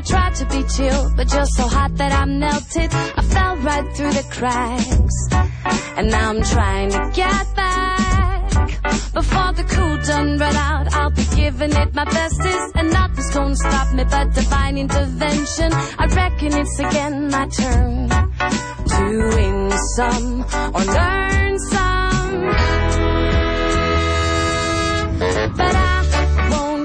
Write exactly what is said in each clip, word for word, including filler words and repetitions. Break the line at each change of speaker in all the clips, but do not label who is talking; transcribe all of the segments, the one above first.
I tried to be chill, but you're so hot that I melted. I fell right through the cracks, and now I'm trying to get back. Before the cool done run out, I'll be giving it my bestest, and nothing's gonna stop me but divine intervention. I reckon it's again my turn to win some or learn some, but I won't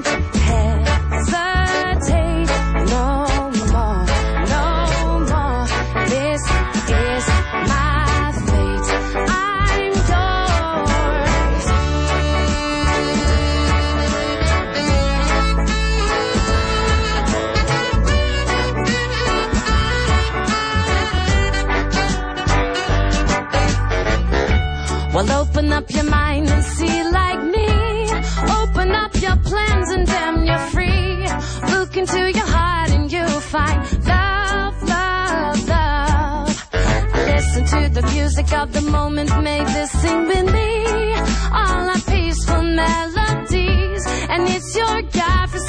hesitate no more, no more. This is my fate, I'm yours. Well, open up your mind and see like me. Open up your plans and damn, you're free. Look into your heart and you'll find love, love, love. Listen to the music of the moment, make this sing with me. All our peaceful melodies, and it's your God for